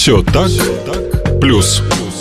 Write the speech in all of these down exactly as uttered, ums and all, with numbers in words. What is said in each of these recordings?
Все так, плюс.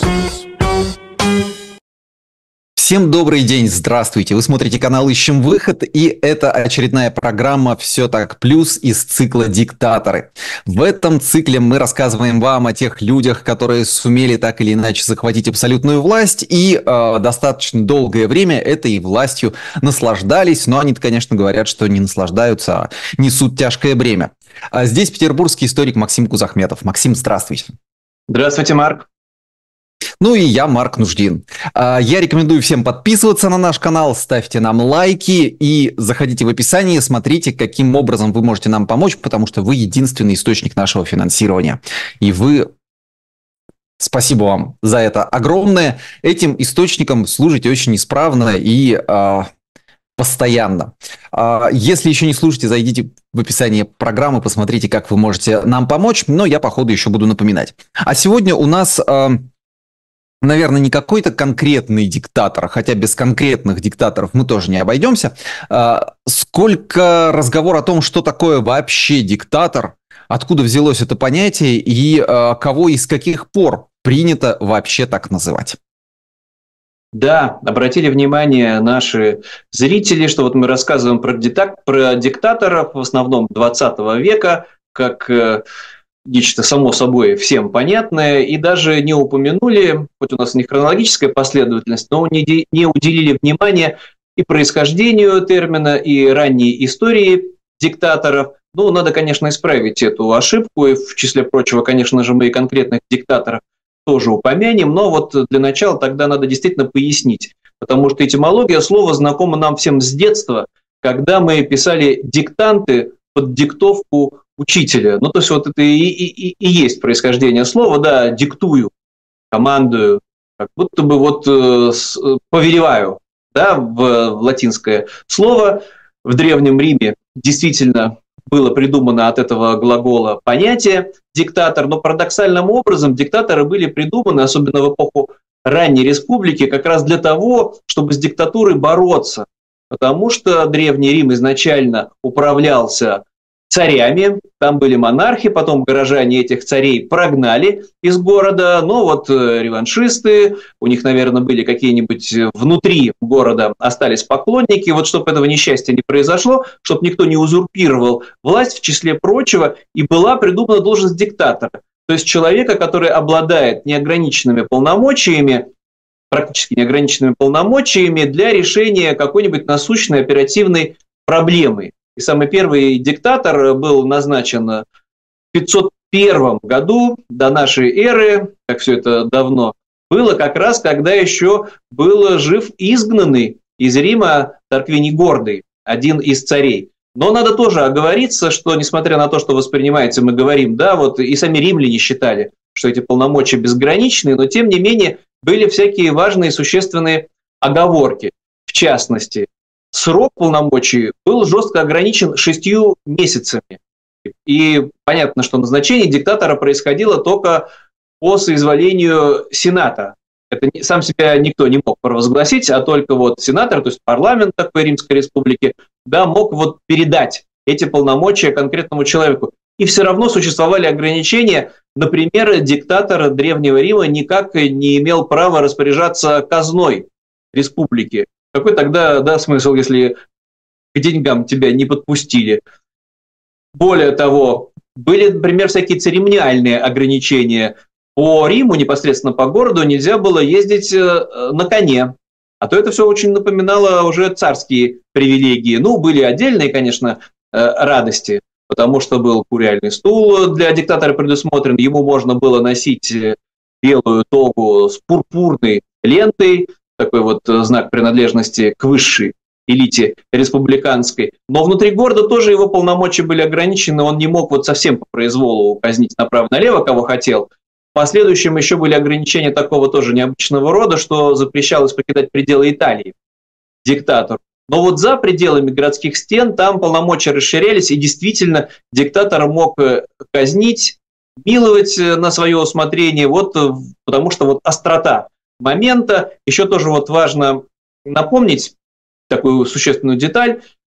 Всем добрый день, здравствуйте. Вы смотрите канал «Ищем выход», и это очередная программа «Все так плюс» из цикла «Диктаторы». В этом цикле мы рассказываем вам о тех людях, которые сумели так или иначе захватить абсолютную власть и э, достаточно долгое время этой властью наслаждались, но они, конечно, говорят, что не наслаждаются, а несут тяжкое бремя. А здесь петербургский историк Максим Кузахметов. Максим, здравствуйте. Здравствуйте, Марк. Ну и я, Марк Нуждин. Я рекомендую всем подписываться на наш канал, ставьте нам лайки и заходите в описание, смотрите, каким образом вы можете нам помочь, потому что вы единственный источник нашего финансирования. И вы... Спасибо вам за это огромное. Этим источником служите очень исправно и э, постоянно. Э, если еще не слушаете, зайдите в описание программы, посмотрите, как вы можете нам помочь, но я по ходу еще буду напоминать. А сегодня у нас... Э, Наверное, не какой-то конкретный диктатор, хотя без конкретных диктаторов мы тоже не обойдемся. Сколько разговор о том, что такое вообще диктатор, откуда взялось это понятие и кого и с каких пор принято вообще так называть. Да, обратили внимание наши зрители, что вот мы рассказываем про, диктат, про диктаторов в основном двадцатого века, как... нечто само собой всем понятное, и даже не упомянули, хоть у нас не хронологическая последовательность, но не, не уделили внимания и происхождению термина, и ранней истории диктаторов. Ну, надо, конечно, исправить эту ошибку, и в числе прочего, конечно же, мы и конкретных диктаторов тоже упомянем, но вот для начала тогда надо действительно пояснить, потому что этимология слова знакома нам всем с детства, когда мы писали диктанты под диктовку учителя. Ну, то есть вот это и, и, и есть происхождение слова, да, диктую, командую, как будто бы вот э, с, повелеваю, да, в, в латинское слово. В Древнем Риме действительно было придумано от этого глагола понятие диктатор, но парадоксальным образом диктаторы были придуманы, особенно в эпоху ранней республики, как раз для того, чтобы с диктатурой бороться, потому что Древний Рим изначально управлялся царями, там были монархи, потом горожане этих царей прогнали из города, но вот реваншисты, у них, наверное, были какие-нибудь внутри города остались поклонники, вот чтобы этого несчастья не произошло, чтобы никто не узурпировал власть, в числе прочего, и была придумана должность диктатора, то есть человека, который обладает неограниченными полномочиями, практически неограниченными полномочиями для решения какой-нибудь насущной оперативной проблемы. И самый первый диктатор был назначен в пятьсот первом году до нашей эры, как все это давно было, как раз когда еще был жив изгнанный из Рима Тарквиний Гордый, один из царей. Но надо тоже оговориться, что несмотря на то, что воспринимается, мы говорим, да, вот и сами римляне считали, что эти полномочия безграничны, но тем не менее были всякие важные и существенные оговорки. В частности, срок полномочий был жестко ограничен шестью месяцами. И понятно, что назначение диктатора происходило только по соизволению Сената. Это сам себя никто не мог провозгласить, а только вот сенатор, то есть парламент такой Римской Республики, да, мог вот передать эти полномочия конкретному человеку. И все равно существовали ограничения. Например, диктатор Древнего Рима никак не имел права распоряжаться казной республики. Какой тогда, да, смысл, если к деньгам тебя не подпустили? Более того, были, например, всякие церемониальные ограничения. По Риму, непосредственно по городу, нельзя было ездить на коне. А то это все очень напоминало уже царские привилегии. Ну, были отдельные, конечно, радости, потому что был куряльный стул для диктатора предусмотрен. Ему можно было носить белую тогу с пурпурной лентой, такой вот знак принадлежности к высшей элите республиканской. Но внутри города тоже его полномочия были ограничены, он не мог вот совсем по произволу казнить направо-налево, кого хотел. В последующем еще были ограничения такого тоже необычного рода, что запрещалось покидать пределы Италии диктатору. Но вот за пределами городских стен там полномочия расширялись, и действительно диктатор мог казнить, миловать на свое усмотрение, вот, потому что вот острота момента. Еще тоже вот важно напомнить такую существенную деталь,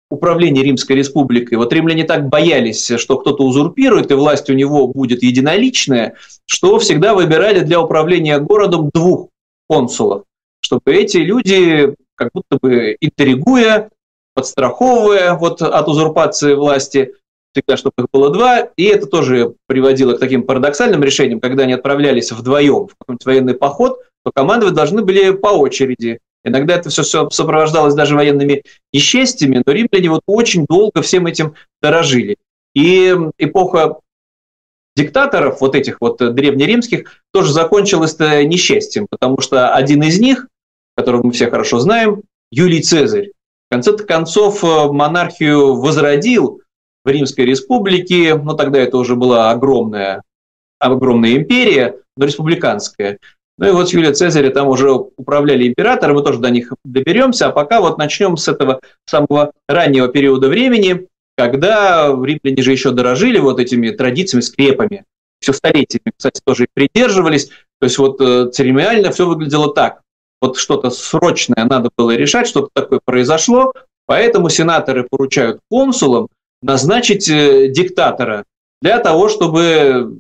управления Римской республикой. Вот римляне так боялись, что кто-то узурпирует, и власть у него будет единоличная, что всегда выбирали для управления городом двух консулов, чтобы эти люди, как будто бы интригуя, подстраховывая вот от узурпации власти, всегда, чтобы их было два, и это тоже приводило к таким парадоксальным решениям, когда они отправлялись вдвоем в какой-нибудь военный поход, то командовать должны были по очереди. Иногда это все сопровождалось даже военными несчастьями, но римляне вот очень долго всем этим дорожили. И эпоха диктаторов, вот этих вот древнеримских, тоже закончилась несчастьем, потому что один из них, которого мы все хорошо знаем, Юлий Цезарь, в конце концов монархию возродил в Римской республике, но тогда это уже была огромная, огромная империя, но республиканская. Ну и вот с Юлия Цезаря там уже управляли императоры, мы тоже до них доберемся, а пока вот начнем с этого самого раннего периода времени, когда римляне же еще дорожили вот этими традициями, скрепами, все столетиями, кстати, тоже и придерживались, то есть вот церемониально все выглядело так, вот что-то срочное надо было решать, что-то такое произошло, поэтому сенаторы поручают консулам назначить диктатора для того, чтобы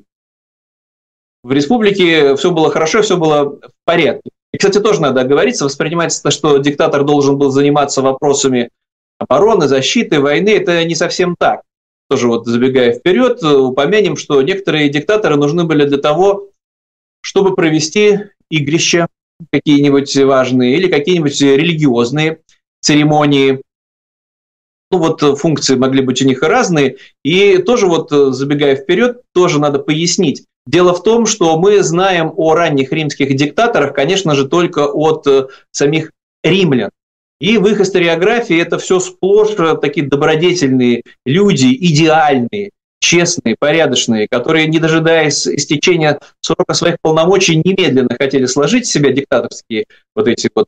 в республике все было хорошо, все было в порядке. И, кстати, тоже надо оговориться, воспринимается, что диктатор должен был заниматься вопросами обороны, защиты, войны. Это не совсем так. Тоже вот забегая вперед, упомянем, что некоторые диктаторы нужны были для того, чтобы провести игрища какие-нибудь важные или какие-нибудь религиозные церемонии. Ну вот функции могли быть у них и разные. И тоже вот забегая вперед, тоже надо пояснить. Дело в том, что мы знаем о ранних римских диктаторах, конечно же, только от самих римлян. И в их историографии это все сплошь такие добродетельные люди, идеальные, честные, порядочные, которые, не дожидаясь истечения срока своих полномочий, немедленно хотели сложить в себя диктаторские вот эти вот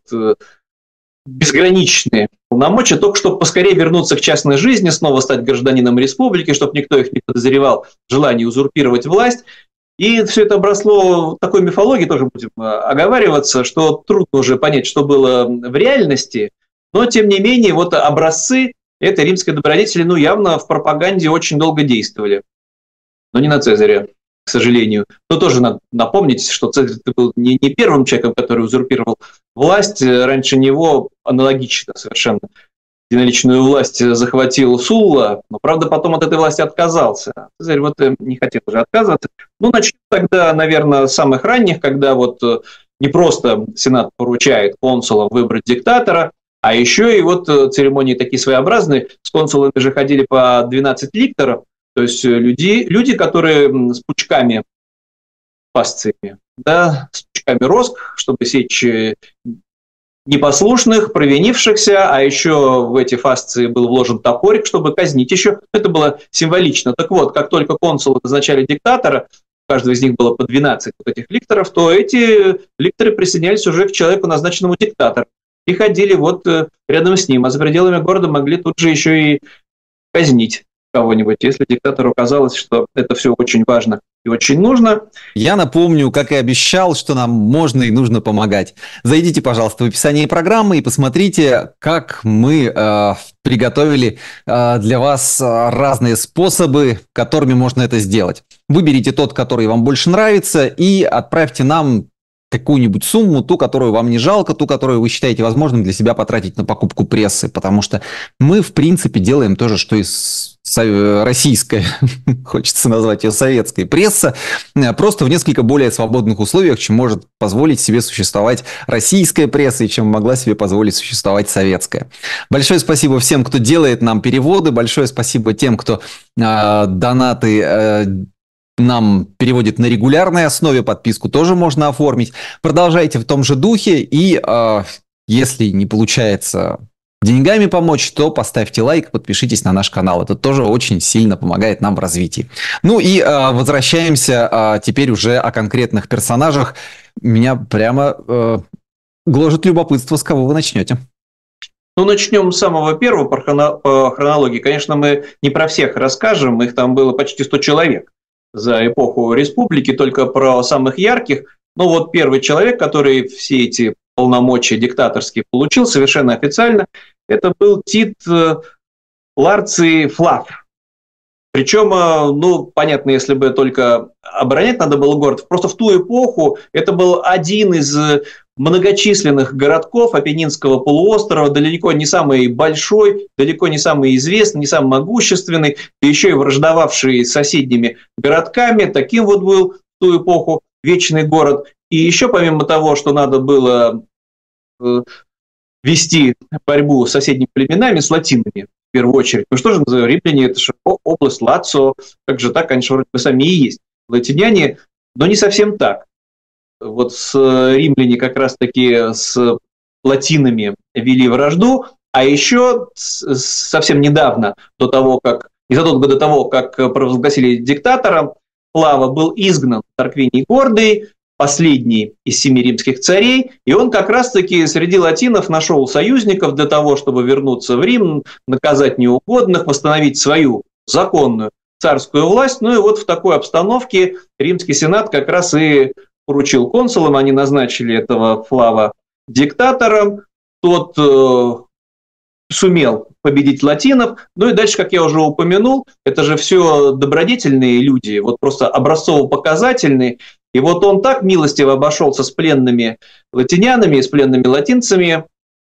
безграничные полномочия, только чтобы поскорее вернуться к частной жизни, снова стать гражданином республики, чтобы никто их не подозревал в желании узурпировать власть. И все это обросло такой мифологией, тоже будем оговариваться, что трудно уже понять, что было в реальности, но тем не менее вот образцы этой римской добродетели, ну, явно в пропаганде очень долго действовали. Но не на Цезаря, к сожалению. Но тоже надо напомнить, что Цезарь был не, не первым человеком, который узурпировал власть. Раньше него аналогично совершенно единоличную власть захватил Сулла, но, правда, потом от этой власти отказался. Цезарь вот не хотел уже отказываться. Ну, начнем тогда, наверное, с самых ранних, когда вот не просто Сенат поручает консулам выбрать диктатора, а еще и вот церемонии такие своеобразные. С консулами же ходили по двенадцать ликторов, то есть люди, люди которые с пучками, фасциями, да, с пучками роск, чтобы сечь непослушных, провинившихся, а еще в эти фасции был вложен топорик, чтобы казнить еще. Это было символично. Так вот, как только консулы назначали диктатора, у каждого из них было по двенадцать вот этих ликторов, то эти ликторы присоединялись уже к человеку, назначенному диктатором, и ходили вот рядом с ним, а за пределами города могли тут же еще и казнить кого-нибудь, если диктатору казалось, что это все очень важно и очень нужно. Я напомню, как и обещал, что нам можно и нужно помогать. Зайдите, пожалуйста, в описание программы и посмотрите, как мы э, приготовили э, для вас разные способы, которыми можно это сделать. Выберите тот, который вам больше нравится, и отправьте нам какую-нибудь сумму, ту, которую вам не жалко, ту, которую вы считаете возможным для себя потратить на покупку прессы, потому что мы, в принципе, делаем то же, что и российская, хочется назвать ее советской пресса, просто в несколько более свободных условиях, чем может позволить себе существовать российская пресса и чем могла себе позволить существовать советская. Большое спасибо всем, кто делает нам переводы, большое спасибо тем, кто э, донаты э, нам переводит на регулярной основе, подписку тоже можно оформить. Продолжайте в том же духе, и э, если не получается деньгами помочь, то поставьте лайк, подпишитесь на наш канал. Это тоже очень сильно помогает нам в развитии. Ну и э, возвращаемся э, теперь уже о конкретных персонажах. Меня прямо э, гложет любопытство, с кого вы начнете. Ну, начнем с самого первого по хронологии. Конечно, мы не про всех расскажем, их там было почти сто человек за эпоху республики, только про самых ярких. Ну вот первый человек, который все эти полномочия диктаторские получил совершенно официально, это был Тит Ларций Флав. Причем, ну, понятно, если бы только оборонять надо было город, просто в ту эпоху это был один из многочисленных городков Апеннинского полуострова, далеко не самый большой, далеко не самый известный, не самый могущественный, да еще и враждовавший с соседними городками. Таким вот был в ту эпоху вечный город. И еще помимо того, что надо было вести борьбу с соседними племенами, с латинами, в первую очередь. Ну что же, римляне, это же область Лацио, как же так, конечно, вроде бы сами и есть латиняне, но не совсем так. Вот с римляне как раз-таки с латинами вели вражду, а еще совсем недавно, до того, как, незадолго до того, как провозгласили диктатора, Флава был изгнан Тарквиний Гордый, последний из семи римских царей, и он как раз-таки среди латинов нашел союзников для того, чтобы вернуться в Рим, наказать неугодных, восстановить свою законную царскую власть. Ну и вот в такой обстановке Римский Сенат как раз и поручил консулам, они назначили этого Флава диктатором, тот э, сумел победить латинов, ну и дальше, как я уже упомянул, это же все добродетельные люди, вот просто образцово-показательные, и вот он так милостиво обошелся с пленными латинянами, с пленными латинцами,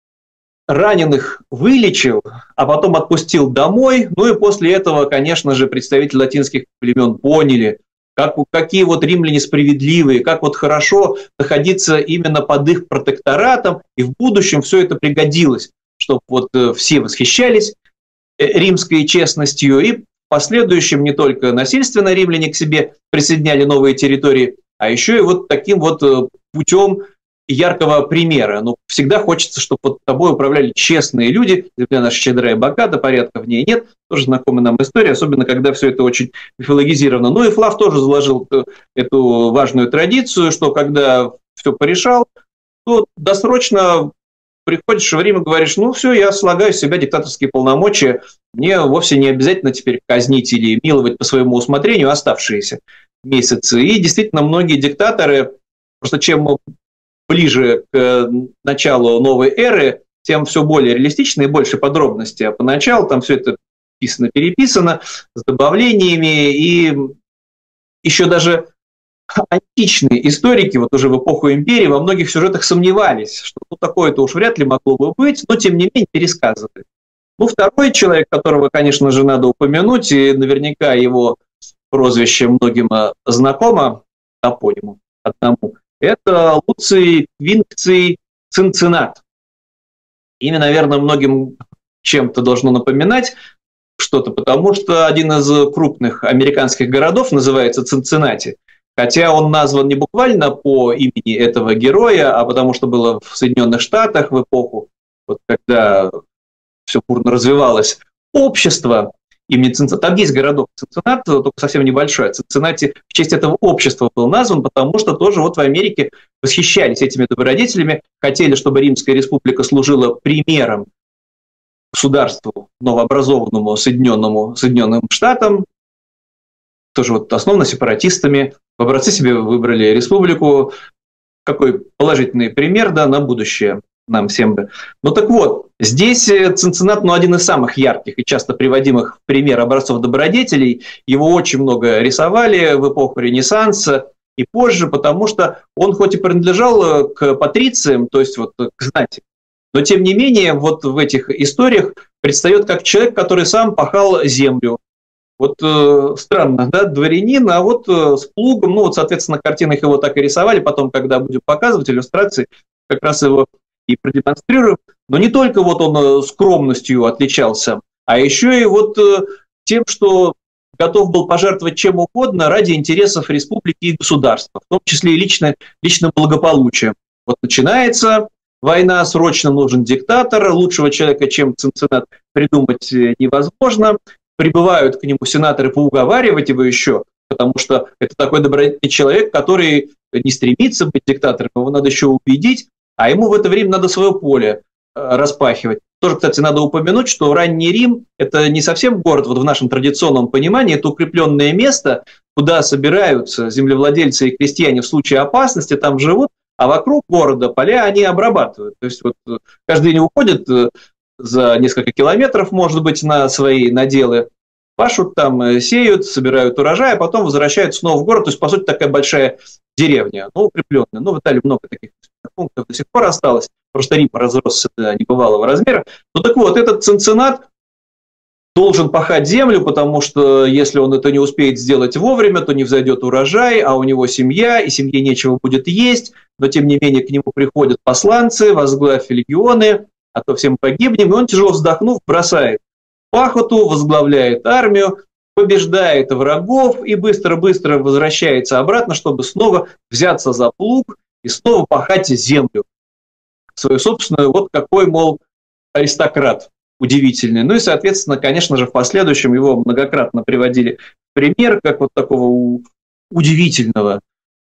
раненых вылечил, а потом отпустил домой, ну и после этого, конечно же, представители латинских племен поняли, Как, какие вот римляне справедливые, как вот хорошо находиться именно под их протекторатом, и в будущем все это пригодилось, чтобы вот все восхищались римской честностью, и в последующем не только насильственно римляне к себе присоединяли новые территории, а еще и вот таким вот путем яркого примера. Ну, всегда хочется, чтобы вот тобой управляли честные люди. Земля наша щедрая и богата, порядка в ней нет. Тоже знакомая нам история, особенно когда все это очень мифологизировано. Ну и Флав тоже заложил эту важную традицию, что когда все порешал, то досрочно приходишь в Рим и говоришь, ну все, я слагаю с себя диктаторские полномочия, мне вовсе не обязательно теперь казнить или миловать по своему усмотрению оставшиеся месяцы. И действительно многие диктаторы, просто чем ближе к началу новой эры, тем все более реалистично и больше подробностей. А поначалу там все это писано-переписано с добавлениями, и еще даже античные историки, вот уже в эпоху империи, во многих сюжетах сомневались, что ну, такое-то уж вряд ли могло бы быть, но тем не менее пересказывали. Ну, второй человек, которого, конечно же, надо упомянуть, и наверняка его прозвище многим знакомо, топониму одному, это Луций Квинкций Цинциннат. Имя, наверное, многим чем-то должно напоминать что-то, потому что один из крупных американских городов называется Цинциннати, хотя он назван не буквально по имени этого героя, а потому что было в Соединенных Штатах в эпоху, вот когда все бурно развивалось общество имени Цинциннати. Там есть городок Цинциннат, только совсем небольшой. Цинциннати в честь этого общества был назван, потому что тоже вот в Америке восхищались этими добродетелями, хотели, чтобы Римская республика служила примером государству новообразованному Соединенному, Соединенным Штатам, тоже вот основано сепаратистами. В образцы себе выбрали республику. Какой положительный пример, да, на будущее нам всем бы. Ну так вот, здесь Цинциннат, ну, один из самых ярких и часто приводимых в пример образцов добродетелей. Его очень много рисовали в эпоху Ренессанса и позже, потому что он хоть и принадлежал к патрициям, то есть вот к знати, но тем не менее вот в этих историях предстает как человек, который сам пахал землю. Вот э, странно, да, дворянин, а вот э, с плугом, ну вот, соответственно, на картинах его так и рисовали, потом, когда будем показывать иллюстрации, как раз его и продемонстрируем. Но не только вот он скромностью отличался, а еще и вот э, тем, что готов был пожертвовать чем угодно ради интересов республики и государства, в том числе и лично, личным благополучием. Вот начинается война, срочно нужен диктатор, лучшего человека, чем Цинциннат, придумать невозможно. Прибывают к нему сенаторы поуговаривать его еще, потому что это такой добродетельный человек, который не стремится быть диктатором, его надо еще убедить, а ему в это время надо свое поле распахивать. Тоже, кстати, надо упомянуть, что ранний Рим – это не совсем город, вот в нашем традиционном понимании, это укрепленное место, куда собираются землевладельцы и крестьяне в случае опасности, там живут, а вокруг города поля они обрабатывают. То есть вот каждый день уходят за несколько километров, может быть, на свои наделы, пашут там, сеют, собирают урожай, а потом возвращаются снова в город. То есть, по сути, такая большая деревня, ну, укрепленная. Ну, в Италии много таких пунктов до сих пор осталось. Просто Рим разросся до небывалого размера. Ну, так вот, этот Цинциннат должен пахать землю, потому что если он это не успеет сделать вовремя, то не взойдет урожай, а у него семья, и семье нечего будет есть. Но, тем не менее, к нему приходят посланцы, возглавь легионы, а то всем погибнем. И он, тяжело вздохнув, бросает пахоту, возглавляет армию, побеждает врагов и быстро-быстро возвращается обратно, чтобы снова взяться за плуг и снова пахать землю свою собственную. Вот какой, мол, аристократ удивительный. Ну и, соответственно, конечно же, в последующем его многократно приводили в пример как вот такого удивительного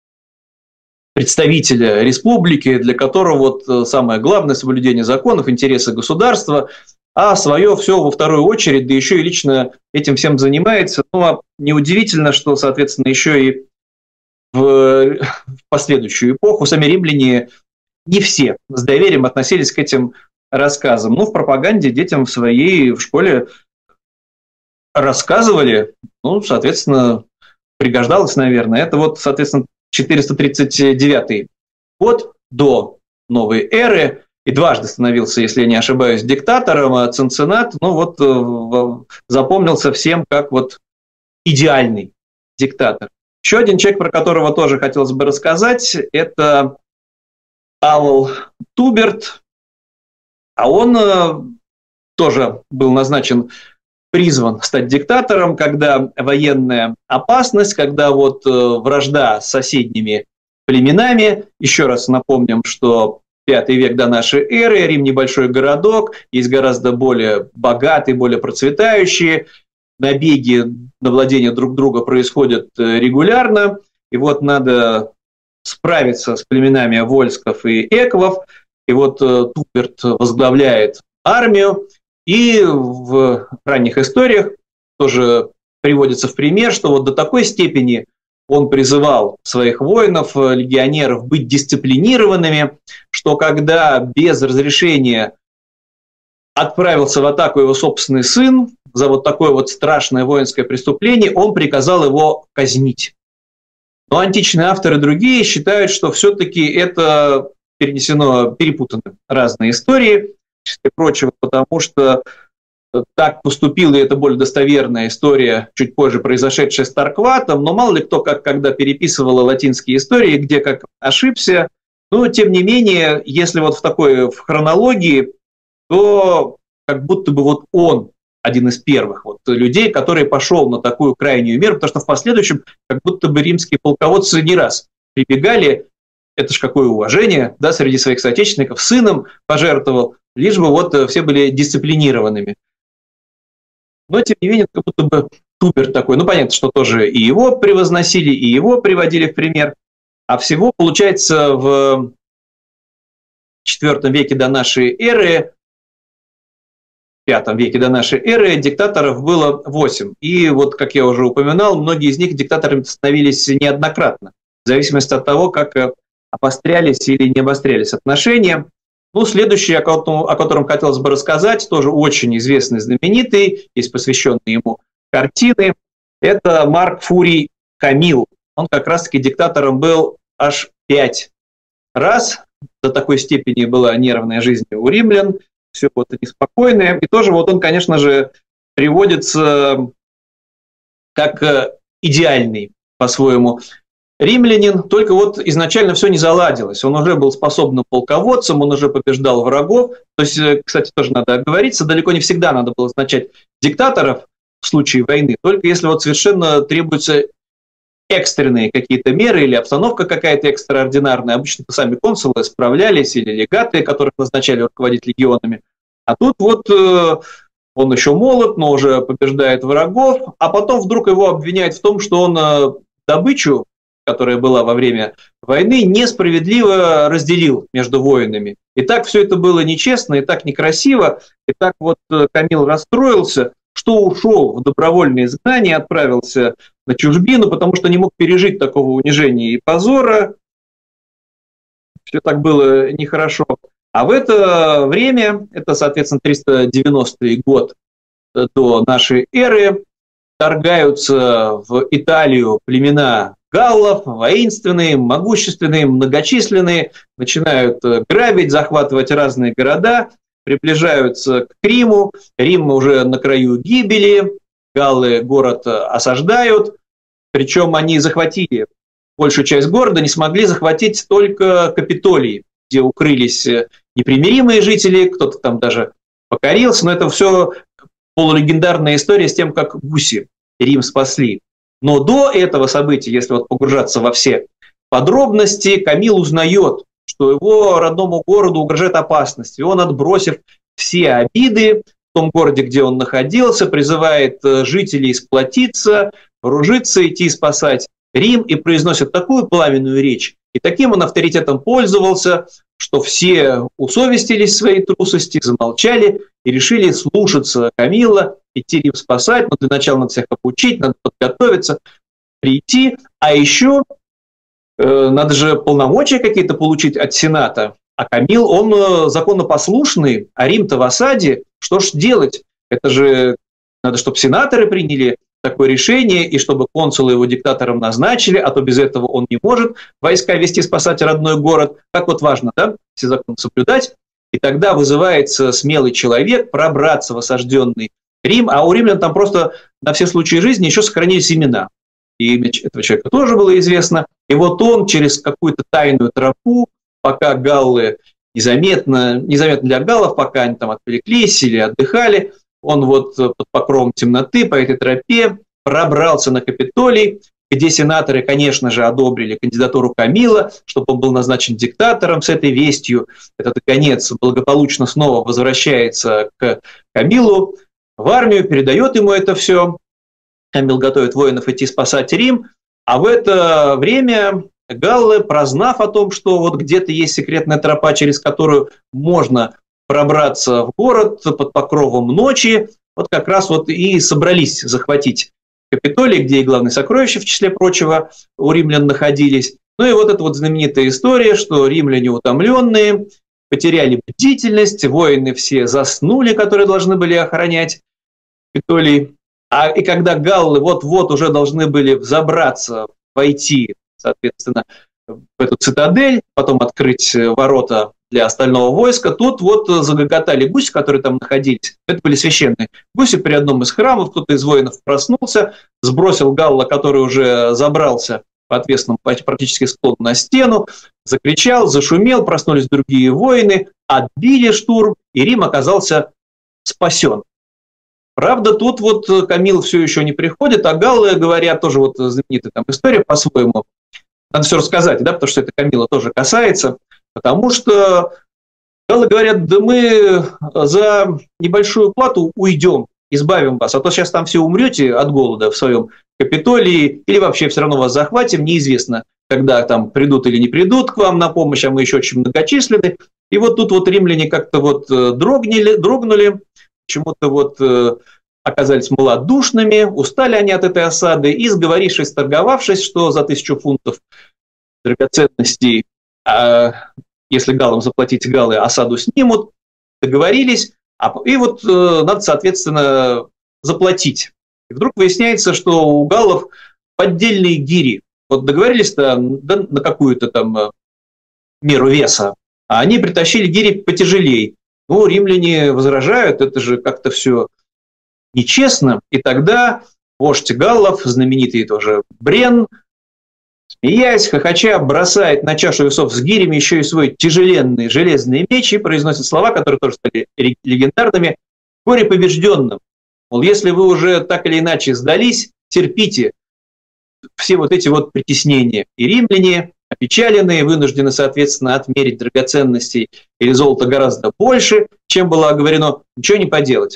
представителя республики, для которого вот самое главное — соблюдение законов, интересы государства, а свое все во вторую очередь, да еще и лично этим всем занимается. Ну, а неудивительно, что, соответственно, еще и в, в последующую эпоху сами римляне не все с доверием относились к этим рассказам. Ну, в пропаганде детям в своей в школе рассказывали, ну, соответственно, пригождалось, наверное. Это вот, соответственно, четыреста тридцать девятый год до новой эры, и дважды становился, если я не ошибаюсь, диктатором, а Цинциннат, ну вот, запомнился всем как вот идеальный диктатор. Еще один человек, про которого тоже хотелось бы рассказать, это Авл Туберт, а он тоже был назначен, призван стать диктатором, когда военная опасность, когда вот вражда с соседними племенами. Еще раз напомним, что пятый век до нашей эры, Рим небольшой городок, есть гораздо более богатые, более процветающие, набеги на владение друг друга происходят регулярно, и вот надо справиться с племенами вольсков и эквов, и вот Туберт возглавляет армию, и в ранних историях тоже приводится в пример, что вот до такой степени он призывал своих воинов, легионеров, быть дисциплинированными, что когда без разрешения отправился в атаку его собственный сын за вот такое вот страшное воинское преступление, он приказал его казнить. Но античные авторы другие считают, что все-таки это перенесено, перепутаны разные истории, и прочего, потому что так поступила, и это более достоверная история, чуть позже произошедшая с Таркватом, но мало ли кто как когда переписывал латинские истории, где как ошибся. Но, тем не менее, если вот в такой в хронологии, то как будто бы вот он один из первых вот людей, который пошел на такую крайнюю меру, потому что в последующем как будто бы римские полководцы не раз прибегали, это ж какое уважение, да, среди своих соотечественников, сыном пожертвовал, лишь бы вот все были дисциплинированными. Но, тем не менее, как будто бы Туберт такой. Ну, понятно, что тоже и его превозносили, и его приводили в пример. А всего, получается, в четвёртом веке до нашей эры, в пятом веке до нашей эры диктаторов было восемь. И вот, как я уже упоминал, многие из них диктаторами становились неоднократно, в зависимости от того, как обострялись или не обострялись отношения. Ну, следующий, о котором, о котором хотелось бы рассказать, тоже очень известный, знаменитый, есть посвященные ему картины, это Марк Фурий Камилл. Он как раз-таки диктатором был аж пять раз. До такой степени была нервная жизнь у римлян, все вот неспокойное. И тоже вот он, конечно же, приводится как идеальный по-своему римлянин, только вот изначально все не заладилось. Он уже был способным полководцем, он уже побеждал врагов. То есть, кстати, тоже надо оговориться, далеко не всегда надо было назначать диктаторов в случае войны, только если вот совершенно требуются экстренные какие-то меры или обстановка какая-то экстраординарная. Обычно сами консулы справлялись или легаты, которых назначали руководить легионами. А тут вот э, он еще молод, но уже побеждает врагов, а потом вдруг его обвиняют в том, что он э, добычу, которая была во время войны, несправедливо разделил между воинами. И так все это было нечестно, и так некрасиво, и так вот Камилл расстроился, что ушел в добровольное изгнание, отправился на чужбину, потому что не мог пережить такого унижения и позора. Все так было нехорошо. А в это время, это, соответственно, триста девяностый год до нашей эры, вторгаются в Италию племена галлов, воинственные, могущественные, многочисленные, начинают грабить, захватывать разные города, приближаются к Риму, Рим уже на краю гибели, галлы город осаждают, причем они захватили большую часть города, не смогли захватить только Капитолий, где укрылись непримиримые жители, кто-то там даже покорился, но это все полулегендарная история с тем, как гуси Рим спасли. Но до этого события, если вот погружаться во все подробности, Камил узнает, что его родному городу угрожает опасность, и он, отбросив все обиды в том городе, где он находился, призывает жителей сплотиться, вооружиться, идти спасать Рим, и произносит такую пламенную речь, и таким он авторитетом пользовался, что все усовестились в своей трусости, замолчали и решили слушаться Камила, идти Рим спасать, но для начала надо всех обучить, надо подготовиться, прийти, а еще э, надо же полномочия какие-то получить от Сената, а Камил, он э, законопослушный, а Рим-то в осаде, что ж делать? Это же надо, чтобы сенаторы приняли такое решение, и чтобы консула его диктатором назначили, а то без этого он не может войска вести, спасать родной город. Как вот важно, да, все законы соблюдать. И тогда вызывается смелый человек пробраться в осажденный Рим, а у римлян там просто на все случаи жизни еще сохранились имена. И имя этого человека тоже было известно. И вот он через какую-то тайную тропу, пока галлы незаметно, незаметно для галлов, пока они там отвлеклись или отдыхали, он вот под покровом темноты по этой тропе пробрался на Капитолий, где сенаторы, конечно же, одобрили кандидатуру Камила, чтобы он был назначен диктатором с этой вестью. Этот конец благополучно снова возвращается к Камилу в армию, передает ему это все. Камил готовит воинов идти спасать Рим, а в это время галлы, прознав о том, что вот где-то есть секретная тропа, через которую можно пробраться в город под покровом ночи, вот как раз вот и собрались захватить Капитолий, где и главные сокровища, в числе прочего, у римлян находились. Ну и вот эта вот знаменитая история, что римляне утомленные, потеряли бдительность, воины все заснули, которые должны были охранять Капитолий. А и когда галлы вот-вот уже должны были взобраться, войти, соответственно, в эту цитадель, потом открыть ворота для остального войска, тут вот загоготали гуси, которые там находились. Это были священные гуси при одном из храмов. Кто-то из воинов проснулся, сбросил галла, который уже забрался по отвесному практически склону на стену, закричал, зашумел, проснулись другие воины, отбили штурм, и Рим оказался спасен. Правда, тут вот Камил все еще не приходит, а галлы говорят, тоже вот знаменитая там история по-своему, надо все рассказать, да, потому что это Камила тоже касается, потому что галлы говорят, да мы за небольшую плату уйдем, избавим вас, а то сейчас там все умрете от голода в своем Капитолии, или вообще все равно вас захватим, неизвестно, когда там придут или не придут к вам на помощь, а мы еще очень многочисленны. И вот тут вот римляне как-то вот дрогнули, дрогнули, почему-то вот оказались малодушными, устали они от этой осады, и, сговорившись, торговавшись, что за тысячу фунтов драгоценностей, а если галлам заплатить, галлы осаду снимут, договорились, а, и вот э, надо, соответственно, заплатить. И вдруг выясняется, что у галлов поддельные гири. Вот договорились-то да, на какую-то там меру веса, а они притащили гири потяжелее. Ну, римляне возражают, это же как-то все нечестно. И тогда вождь галлов, знаменитый тоже Брен, смеясь, хохоча, бросает на чашу весов с гирями еще и свой тяжеленный железный меч и произносит слова, которые тоже стали легендарными: «Горе побежденным». Мол, если вы уже так или иначе сдались, терпите все вот эти вот притеснения. И римляне, опечаленные, вынуждены, соответственно, отмерить драгоценностей или золота гораздо больше, чем было оговорено, ничего не поделать.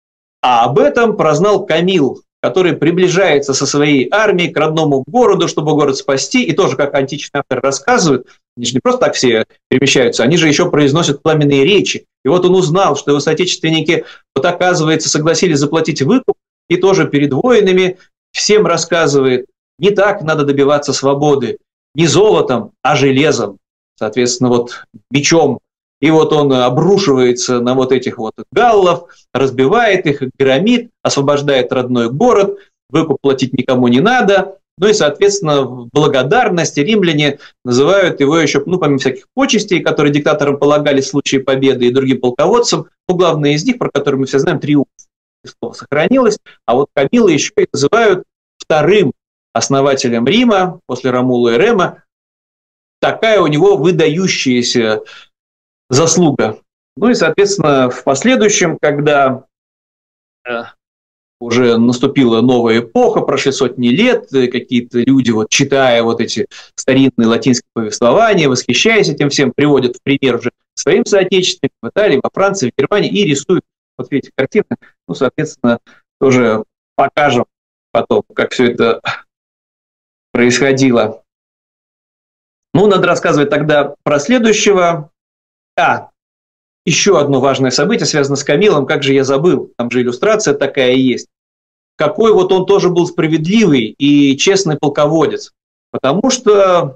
А об этом прознал Камил, который приближается со своей армией к родному городу, чтобы город спасти, и тоже, как античный автор рассказывает, они же не просто так все перемещаются, они же еще произносят пламенные речи. И вот он узнал, что его соотечественники, вот оказывается, согласились заплатить выкуп, и тоже перед воинами всем рассказывает: не так надо добиваться свободы, не золотом, а железом, соответственно, вот мечом, и вот он обрушивается на вот этих вот галлов, разбивает их, громит, освобождает родной город, выкуп платить никому не надо. Ну и, соответственно, в благодарности римляне называют его еще, ну, помимо всяких почестей, которые диктаторам полагали в случае победы, и другим полководцам, ну, главное из них, про которые мы все знаем, триумф. Слово сохранилось, а вот Камилла еще и называют вторым основателем Рима после Ромула и Рема. Такая у него выдающаяся заслуга. Ну и, соответственно, в последующем, когда уже наступила новая эпоха, прошли сотни лет, какие-то люди, вот, читая вот эти старинные латинские повествования, восхищаясь этим всем, приводят в пример уже своим соотечественникам в Италии, во Франции, в Германии и рисуют вот эти картины. Ну, соответственно, тоже покажем потом, как все это происходило. Ну, надо рассказывать тогда про следующего. А, еще одно важное событие связано с Камиллом, как же я забыл, там же иллюстрация такая есть. Какой вот он тоже был справедливый и честный полководец. Потому что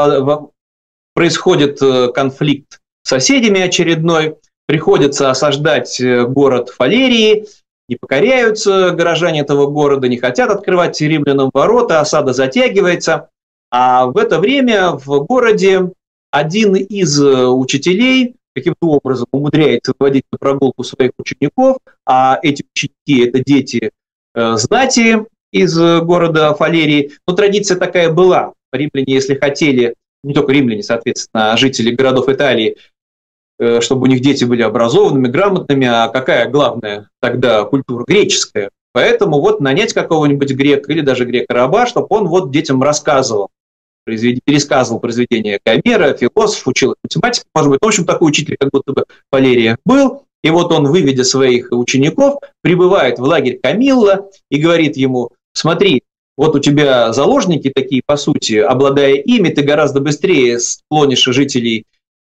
происходит конфликт с соседями очередной, приходится осаждать город Фалерии, не покоряются горожане этого города, не хотят открывать римлянам ворота, осада затягивается. А в это время в городе один из учителей каким-то образом умудряется выводить на прогулку своих учеников, а эти ученики – это дети э, знати из города Фалерии. Но традиция такая была. Римляне, если хотели, не только римляне, соответственно, а жители городов Италии, э, чтобы у них дети были образованными, грамотными, а какая главная тогда культура? Греческая. Поэтому вот нанять какого-нибудь грека или даже грека-раба, чтобы он вот детям рассказывал. пересказывал произведения Гомера, философ, учил математику, может быть, в общем, такой учитель, как будто бы Валерия был, и вот он, выведя своих учеников, прибывает в лагерь Камилла и говорит ему: смотри, вот у тебя заложники такие, по сути, обладая ими, ты гораздо быстрее склонишь жителей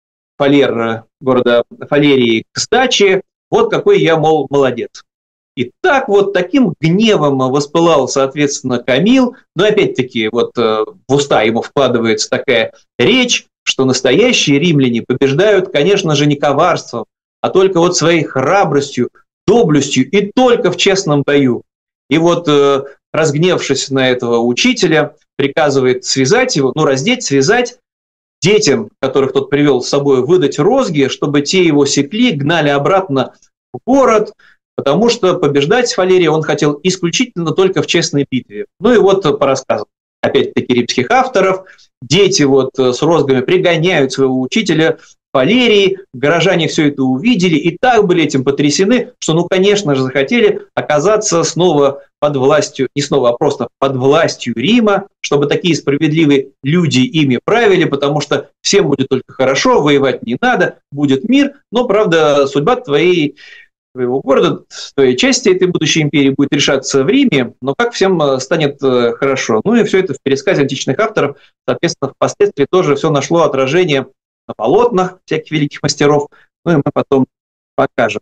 Фалер, города Фалерии к сдаче, вот какой я, мол, молодец. И так вот таким гневом воспылал, соответственно, Камилл. Но опять-таки вот в уста ему вкладывается такая речь, что настоящие римляне побеждают, конечно же, не коварством, а только вот своей храбростью, доблестью и только в честном бою. И вот, разгневавшись на этого учителя, приказывает связать его, ну, раздеть, связать, детям, которых тот привел с собой, выдать розги, чтобы те его секли, гнали обратно в город, потому что побеждать Фалерия он хотел исключительно только в честной битве. Ну и вот по рассказам, опять-таки, римских авторов, дети вот с розгами пригоняют своего учителя Фалерии, горожане все это увидели и так были этим потрясены, что, ну, конечно же, захотели оказаться снова под властью, не снова, а просто под властью Рима, чтобы такие справедливые люди ими правили, потому что всем будет только хорошо, воевать не надо, будет мир, но, правда, судьба твоей твоего города, твоей части этой будущей империи будет решаться в Риме, но как всем станет хорошо. Ну и все это в пересказе античных авторов, соответственно, впоследствии тоже все нашло отражение на полотнах всяких великих мастеров, ну и мы потом покажем.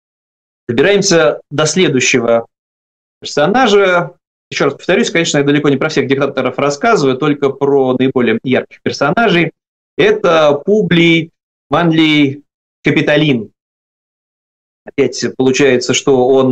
Добираемся до следующего персонажа. Еще раз повторюсь, конечно, я далеко не про всех диктаторов рассказываю, только про наиболее ярких персонажей. Это Публий Манлий Капитолин. Опять получается, что он...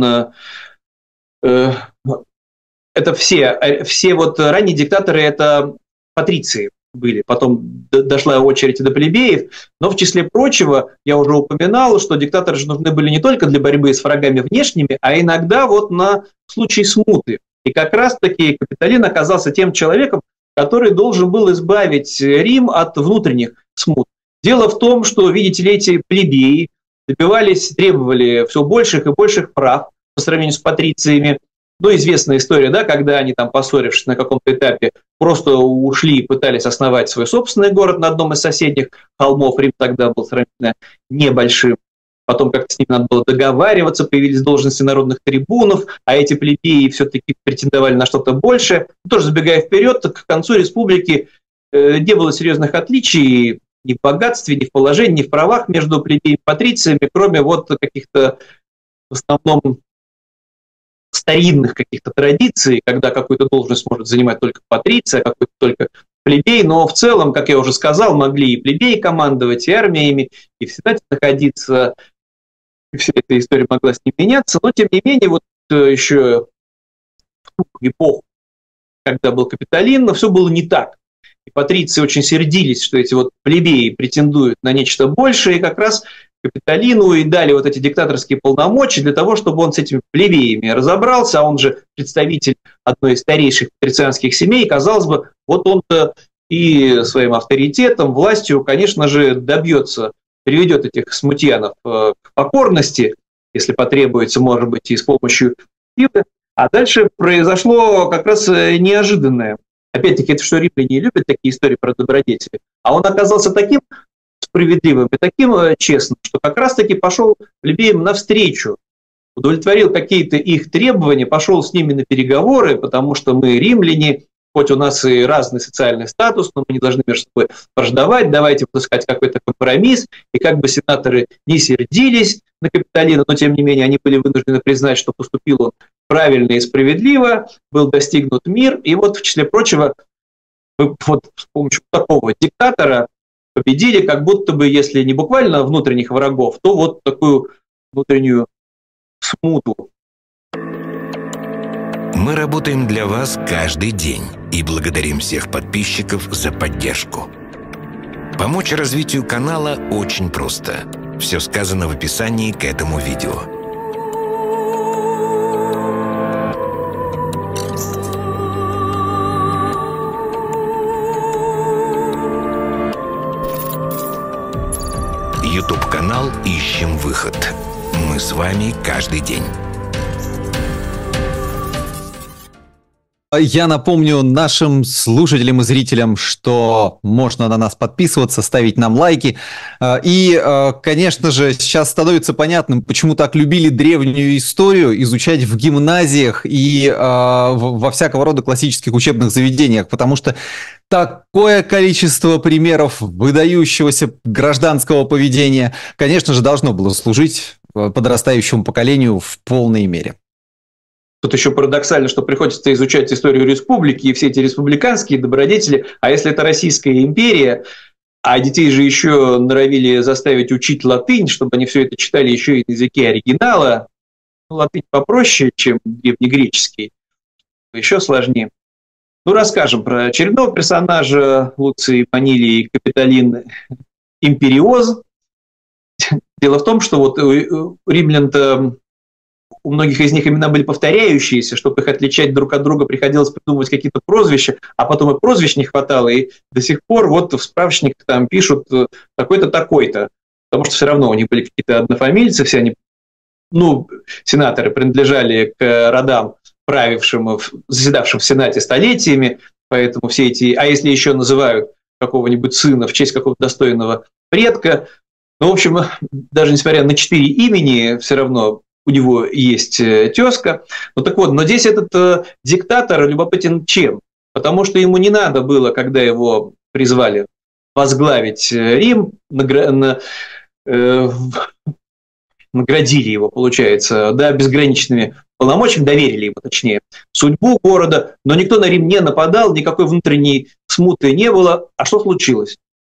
Э, это все, все вот ранние диктаторы, это патриции были. Потом дошла очередь до плебеев. Но в числе прочего, я уже упоминал, что диктаторы же нужны были не только для борьбы с врагами внешними, а иногда вот на случай смуты. И как раз-таки Капитолин оказался тем человеком, который должен был избавить Рим от внутренних смут. Дело в том, что, видите ли, эти плебеи добивались, требовали все больших и больших прав по сравнению с патрициями. Ну, известная история, да, когда они там, поссорившись на каком-то этапе, просто ушли и пытались основать свой собственный город на одном из соседних холмов. Рим тогда был сравнительно небольшим. Потом как-то с ними надо было договариваться, появились должности народных трибунов, а эти плебеи все-таки претендовали на что-то большее. Тоже забегая вперед, к концу республики э, не было серьезных отличий ни в богатстве, ни в положении, ни в правах между плебеями и патрициями, кроме вот каких-то в основном старинных каких-то традиций, когда какую-то должность может занимать только патриция, а какую-то только плебей, но в целом, как я уже сказал, могли и плебеи командовать, и армиями, и в Сенате находиться, и вся эта история могла с ним меняться, но тем не менее, вот еще в ту эпоху, когда был Капитолин, но все было не так. И патриции очень сердились, что эти вот плебеи претендуют на нечто большее, и как раз Капитолину и дали вот эти диктаторские полномочия для того, чтобы он с этими плебеями разобрался, а он же представитель одной из старейших патрицианских семей, казалось бы, вот он-то и своим авторитетом, властью, конечно же, добьется, приведет этих смутьянов к покорности, если потребуется, может быть, и с помощью силы. А дальше произошло как раз неожиданное. Опять-таки, это что римляне любят такие истории про добродетели. А он оказался таким справедливым и таким честным, что как раз-таки пошел плебеям навстречу, удовлетворил какие-то их требования, пошел с ними на переговоры, потому что мы, римляне, хоть у нас и разный социальный статус, но мы не должны между собой враждовать, давайте подыскать какой-то компромисс. И как бы сенаторы не сердились на Капитолина, но тем не менее они были вынуждены признать, что поступил он правильно и справедливо, был достигнут мир. И вот, в числе прочего, мы вот с помощью такого диктатора победили, как будто бы, если не буквально внутренних врагов, то вот такую внутреннюю смуту. Мы работаем для вас каждый день и благодарим всех подписчиков за поддержку. Помочь развитию канала очень просто. Все сказано в описании к этому видео. YouTube-канал «Ищем выход». Мы с вами каждый день. Я напомню нашим слушателям и зрителям, что можно на нас подписываться, ставить нам лайки. И, конечно же, сейчас становится понятным, почему так любили древнюю историю изучать в гимназиях и во всякого рода классических учебных заведениях, потому что такое количество примеров выдающегося гражданского поведения, конечно же, должно было служить подрастающему поколению в полной мере. Тут еще парадоксально, что приходится изучать историю республики и все эти республиканские добродетели, а если это Российская империя, а детей же еще норовили заставить учить латынь, чтобы они все это читали еще и на языке оригинала, ну, латынь попроще, чем древнегреческий, еще сложнее. Ну, расскажем про очередного персонажа Луций Манилий Капитолин Империоз. Дело в том, что вот у римлян-то у многих из них имена были повторяющиеся, чтобы их отличать друг от друга, приходилось придумывать какие-то прозвища, а потом и прозвищ не хватало, и до сих пор вот в справочниках там пишут такой-то, такой-то, потому что все равно у них были какие-то однофамильцы, все они, ну, сенаторы принадлежали к родам, правившим, заседавшим в Сенате столетиями, поэтому все эти, а если еще называют какого-нибудь сына в честь какого-то достойного предка, ну, в общем, даже несмотря на четыре имени, все равно у него есть тезка. Ну так вот, но здесь этот э, диктатор любопытен чем? Потому что ему не надо было, когда его призвали возглавить Рим, награ- на, э, наградили его, получается, да, безграничными полномочиями, доверили ему, точнее, судьбу города, но никто на Рим не нападал, никакой внутренней смуты не было. А что случилось?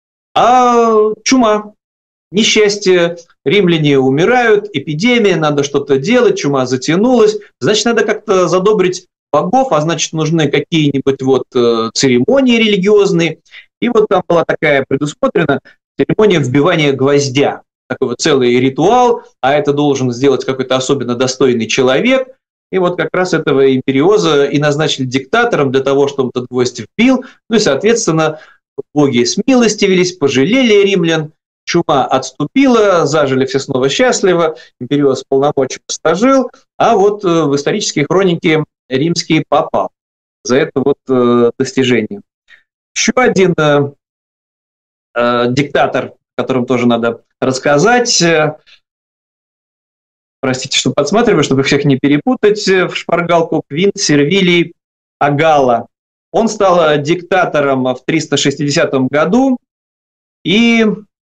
А чума. Несчастье, римляне умирают, эпидемия, надо что-то делать, чума затянулась, значит, надо как-то задобрить богов, а значит, нужны какие-нибудь вот церемонии религиозные. И вот там была такая предусмотрена церемония вбивания гвоздя, такой вот целый ритуал, а это должен сделать какой-то особенно достойный человек. И вот как раз этого Империоза и назначили диктатором для того, чтобы этот гвоздь вбил. Ну и, соответственно, боги смилостивились, пожалели римлян. Чума отступила, зажили все снова счастливо, Империоз полномочия стажил, а вот в исторические хроники римские попал за это вот достижение. Еще один э, диктатор, о котором тоже надо рассказать, простите, что подсматриваю, чтобы всех не перепутать в шпаргалку, Квинт Сервилий Агала. Он стал диктатором в триста шестидесятом году, и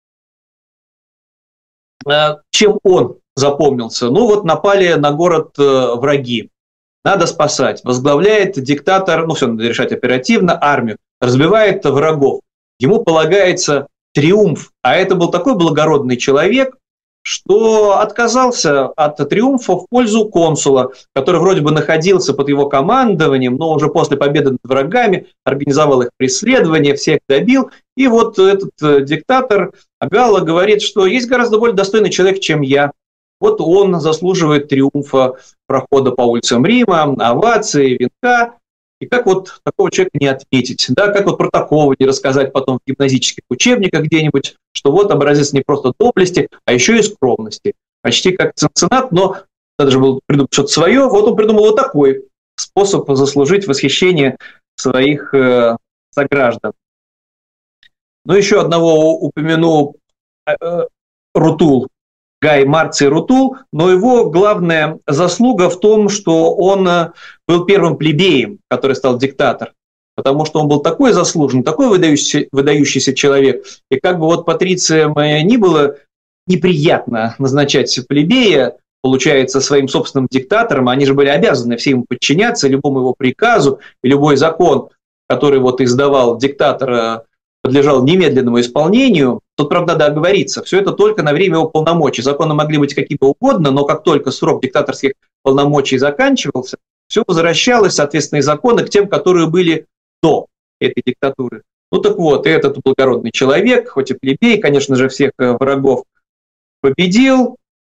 чем он запомнился? Ну вот напали на город враги, надо спасать. Возглавляет диктатор, ну все надо решать оперативно, армию. разбивает врагов. Ему полагается триумф, а это был такой благородный человек, что отказался от триумфа в пользу консула, который вроде бы находился под его командованием, но уже после победы над врагами организовал их преследование, всех добил. И вот этот диктатор Галла говорит, что есть гораздо более достойный человек, чем я. Вот он заслуживает триумфа, прохода по улицам Рима, овации, венка. И как вот такого человека не отметить? Да, как вот про такого не рассказать потом в гимназических учебниках где-нибудь, что вот образец не просто доблести, а еще и скромности. Почти как Цинциннат, но надо же было придумать что-то свое. Вот он придумал вот такой способ заслужить восхищение своих э, сограждан. Ну, еще одного упомяну, э, Рутул. Гай Марций Рутул, но его главная заслуга в том, что он был первым плебеем, который стал диктатор, потому что он был такой заслуженный, такой выдающийся, выдающийся человек, и как бы вот патрициям ни было неприятно назначать плебея, получается, своим собственным диктатором, они же были обязаны все ему подчиняться, любому его приказу, и любой закон, который вот издавал диктатор, подлежал немедленному исполнению. Тут, правда, надо оговориться. Все это только на время его полномочий. Законы могли быть какие бы угодно, но как только срок диктаторских полномочий заканчивался, все возвращалось, соответственно, и законы к тем, которые были до этой диктатуры. Ну так вот, и этот благородный человек, хоть и плебей, конечно же, всех врагов победил.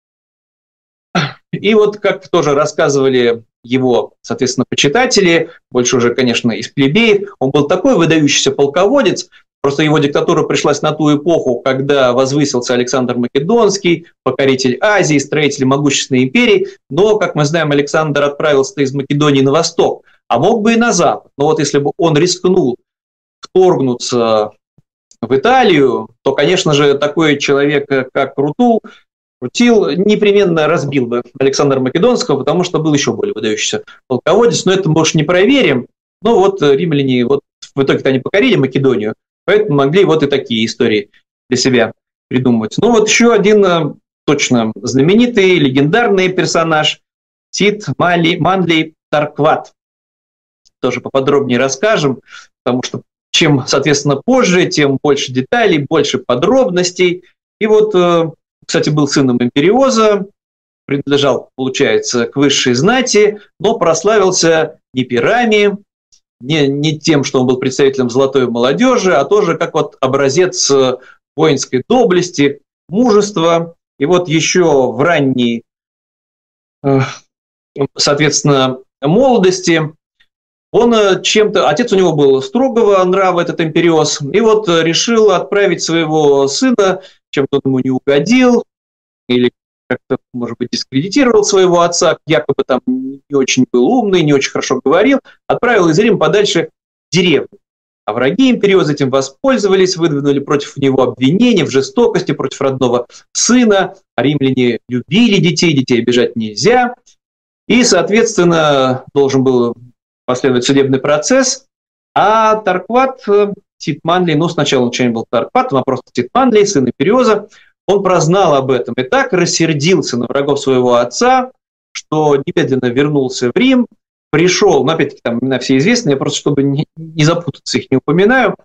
И вот как тоже рассказывали его, соответственно, почитатели, больше уже, конечно, из плебеев, он был такой выдающийся полководец. Просто его диктатура пришлась на ту эпоху, когда возвысился Александр Македонский, покоритель Азии, строитель могущественной империи. Но, как мы знаем, Александр отправился из Македонии на восток, а мог бы и на запад. Но вот если бы он рискнул вторгнуться в Италию, то, конечно же, такой человек, как Рутул, Рутил, непременно разбил бы Александра Македонского, потому что был еще более выдающийся полководец. Но это мы уж не проверим. Но вот римляне вот в итоге-то они покорили Македонию. Поэтому могли вот и такие истории для себя придумывать. Ну вот еще один точно знаменитый, легендарный персонаж Тит Манлий Таркват. Тоже поподробнее расскажем, потому что чем, соответственно, позже, тем больше деталей, больше подробностей. И вот, кстати, был сыном империоза, принадлежал, получается, к высшей знати, но прославился не пирами, Не, не тем, что он был представителем золотой молодежи, а тоже как вот образец воинской доблести, мужества. И вот еще в ранней, соответственно, молодости он чем-то... Отец у него был строгого нрава, этот империоз, и вот решил отправить своего сына, чем-то он ему не угодил, или как-то, может быть, дискредитировал своего отца, якобы там не очень был умный, не очень хорошо говорил, отправил из Рима подальше в деревню. А враги империоза этим воспользовались, выдвинули против него обвинения в жестокости против родного сына. А римляне любили детей, детей обижать нельзя. И, соответственно, должен был последовать судебный процесс. А Таркват, Тит Манлий, ну, сначала он ничего не был Таркватом, а просто Тит Манлий, сын империоза, он прознал об этом и так рассердился на врагов своего отца, что немедленно вернулся в Рим, пришел, ну, опять-таки, там имена все известны, я просто, чтобы не, не запутаться, их не упоминаю,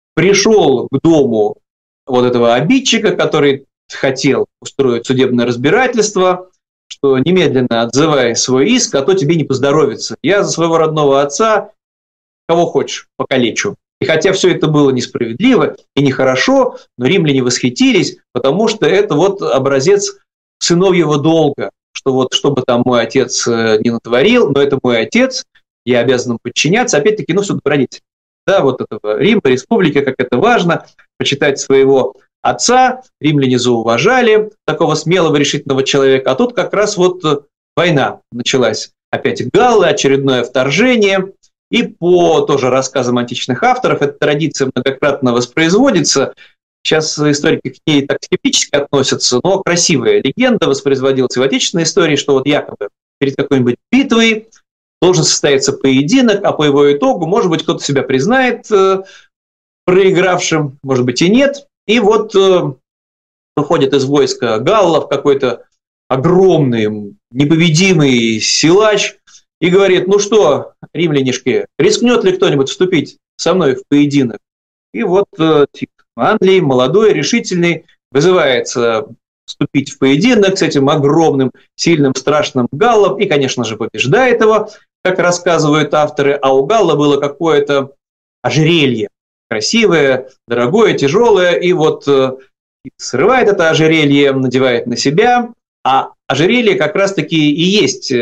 пришел к дому вот этого обидчика, который хотел устроить судебное разбирательство, что немедленно отзывай свой иск, а то тебе не поздоровится. Я за своего родного отца кого хочешь покалечу. И хотя все это было несправедливо и нехорошо, но римляне восхитились, потому что это вот образец сыновьего долга, что вот что бы там мой отец не натворил, но это мой отец, я обязан ему подчиняться. Опять-таки, ну, все добродетель. Да, вот этого Рима, республики, как это важно, почитать своего отца. Римляне зауважали такого смелого, решительного человека. А тут как раз вот война началась. Опять галлы, очередное вторжение. И по тоже рассказам античных авторов эта традиция многократно воспроизводится. Сейчас историки к ней так скептически относятся, но красивая легенда воспроизводилась в отечественной истории, что вот якобы перед какой-нибудь битвой должен состояться поединок, а по его итогу, может быть, кто-то себя признает э, проигравшим, может быть, и нет. И вот э, выходит из войска галлов какой-то огромный, непобедимый силач и говорит: ну что, римлянишки, рискнет ли кто-нибудь вступить со мной в поединок. И вот Тит Манлий, молодой, решительный, вызывается вступить в поединок с этим огромным, сильным, страшным галлом и, конечно же, побеждает его, как рассказывают авторы, а у галла было какое-то ожерелье, красивое, дорогое, тяжелое, и вот срывает это ожерелье, надевает на себя, а ожерелье как раз-таки и есть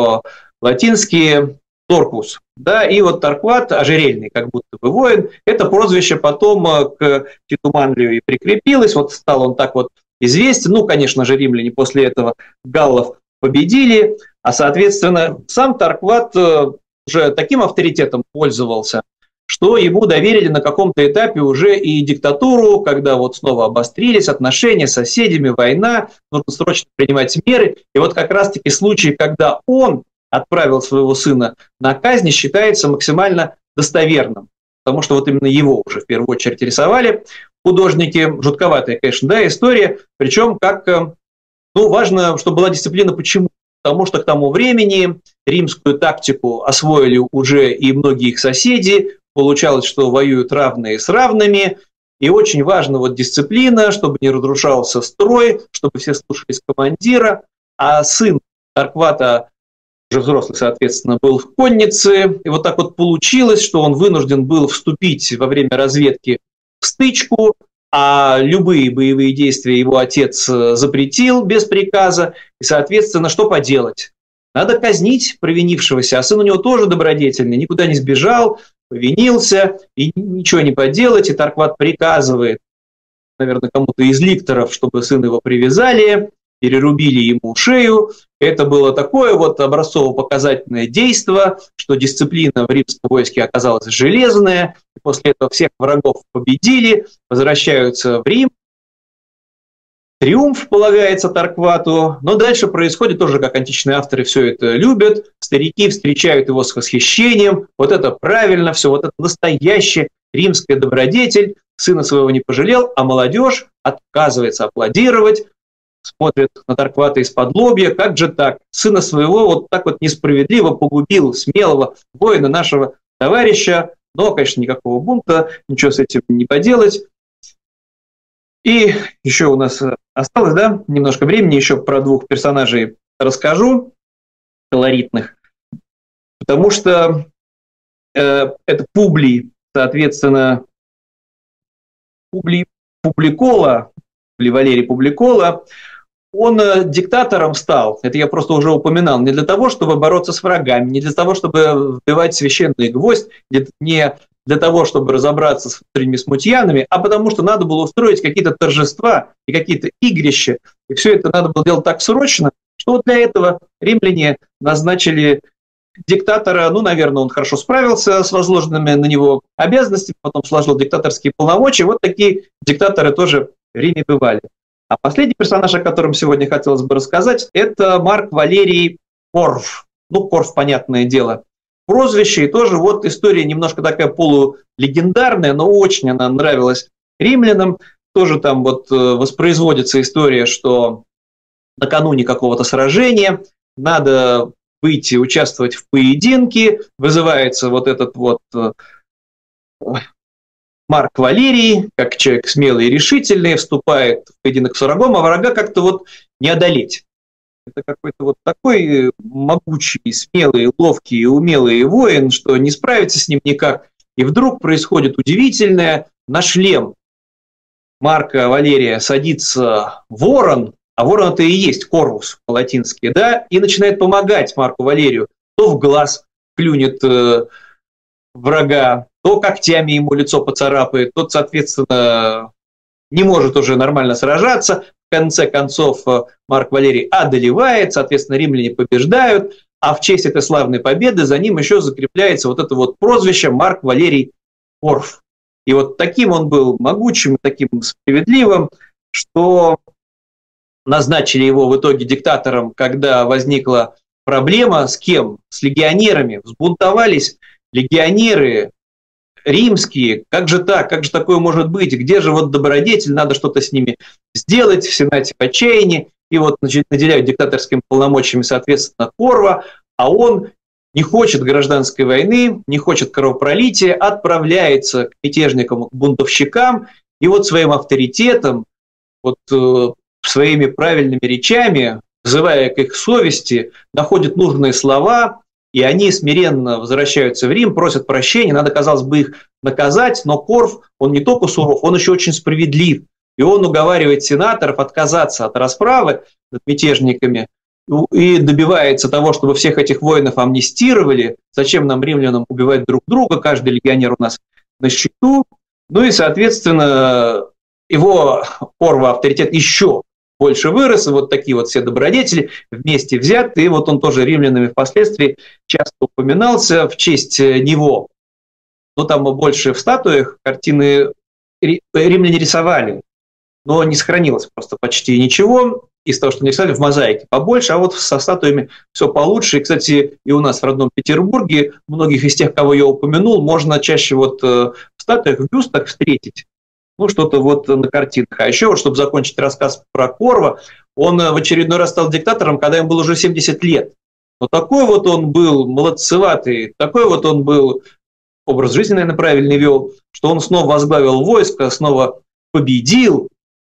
по-латински торкус, да, и вот Таркват, ожерельный, как будто бы воин, это прозвище потом к Титу Манлию и прикрепилось, вот стал он так вот известен, ну, конечно же, римляне после этого галлов победили, а, соответственно, сам Таркват уже таким авторитетом пользовался, что ему доверили на каком-то этапе уже и диктатуру, когда вот снова обострились отношения с соседями, война, нужно срочно принимать меры. И вот как раз-таки случай, когда он отправил своего сына на казнь, считается максимально достоверным, потому что вот именно его уже в первую очередь рисовали художники. Жутковатая, конечно, да, история, причем как, ну, важно, чтобы была дисциплина. Почему? Потому что к тому времени римскую тактику освоили уже и многие их соседи, получалось, что воюют равные с равными, и очень важна вот дисциплина, чтобы не разрушался строй, чтобы все слушались командира, а сын Тарквата, уже взрослый, соответственно, был в коннице, и вот так вот получилось, что он вынужден был вступить во время разведки в стычку, а любые боевые действия его отец запретил без приказа, и, соответственно, что поделать? Надо казнить провинившегося, а сын у него тоже добродетельный, никуда не сбежал, повинился, и ничего не поделать, и Таркват приказывает, наверное, кому-то из ликторов, чтобы сына его привязали, перерубили ему шею. Это было такое вот образцово-показательное действо, что дисциплина в римском войске оказалась железная, и после этого всех врагов победили, возвращаются в Рим. Триумф полагается Тарквату, но дальше происходит тоже, как античные авторы все это любят. Старики встречают его с восхищением. Вот это правильно, все, вот это настоящая римская добродетель. Сына своего не пожалел, а молодежь отказывается аплодировать, смотрит на Тарквата из-под лобья. Как же так? Сына своего вот так вот несправедливо погубил, смелого воина, нашего товарища. Но, конечно, никакого бунта, ничего с этим не поделать. И еще у нас осталось, да, немножко времени, еще про двух персонажей расскажу, колоритных, потому что э, это Публий, соответственно, Публий Публикола, или Валерий Публикола, он э, диктатором стал, это я просто уже упоминал, не для того, чтобы бороться с врагами, не для того, чтобы вбивать священный гвоздь, не для того, чтобы разобраться с внутренними смутьянами, а потому что надо было устроить какие-то торжества и какие-то игрища, и все это надо было делать так срочно, что вот для этого римляне назначили диктатора, ну, наверное, он хорошо справился с возложенными на него обязанностями, потом сложил диктаторские полномочия, вот такие диктаторы тоже в Риме бывали. А последний персонаж, о котором сегодня хотелось бы рассказать, это Марк Валерий Корф. Ну, Корф, понятное дело, прозвище, и тоже вот история немножко такая полулегендарная, но очень она нравилась римлянам. Тоже там вот воспроизводится история, что накануне какого-то сражения надо выйти, участвовать в поединке, вызывается вот этот вот Марк Валерий, как человек смелый и решительный, вступает в поединок с врагом, а врага как-то вот не одолеть. Это какой-то вот такой могучий, смелый, ловкий и умелый воин, что не справится с ним никак. И вдруг происходит удивительное: на шлем Марка Валерия садится ворон, а ворон это и есть корвус по-латински, да, и начинает помогать Марку Валерию. То в глаз клюнет э, врага, то когтями ему лицо поцарапает, тот, соответственно, не может уже нормально сражаться. В конце концов Марк Валерий одолевает, соответственно, римляне побеждают, а в честь этой славной победы за ним еще закрепляется вот это вот прозвище Марк Валерий Корф. И вот таким он был могучим, таким справедливым, что назначили его в итоге диктатором, когда возникла проблема с кем? С легионерами. Взбунтовались легионеры римские. Как же так? Как же такое может быть? Где же вот добродетель? Надо что-то с ними сделать. В Сенате в отчаянии. И вот наделяют диктаторскими полномочиями, соответственно, Корва. А он не хочет гражданской войны, не хочет кровопролития, отправляется к мятежникам, к бунтовщикам, и вот своим авторитетом, вот э, своими правильными речами, взывая к их совести, находит нужные слова, и они смиренно возвращаются в Рим, просят прощения, надо, казалось бы, их наказать, но Корф, он не только суров, он еще очень справедлив, и он уговаривает сенаторов отказаться от расправы над мятежниками и добивается того, чтобы всех этих воинов амнистировали, зачем нам, римлянам, убивать друг друга, каждый легионер у нас на счету. Ну и, соответственно, его Корва авторитет еще больше вырос, и вот такие вот все добродетели вместе взяты, и вот он тоже римлянами впоследствии часто упоминался в честь него. Ну, там больше в статуях картины римляне рисовали, но не сохранилось просто почти ничего из того, что они рисовали, в мозаике побольше, а вот со статуями все получше. И, кстати, и у нас в родном Петербурге многих из тех, кого я упомянул, можно чаще вот в статуях, в бюстах встретить, ну, что-то вот на картинках. А еще, вот, чтобы закончить рассказ про Корва, он в очередной раз стал диктатором, когда ему было уже семьдесят лет. Но такой вот он был молодцеватый, такой вот он был, образ жизни, наверное, правильный вел, что он снова возглавил войско, снова победил,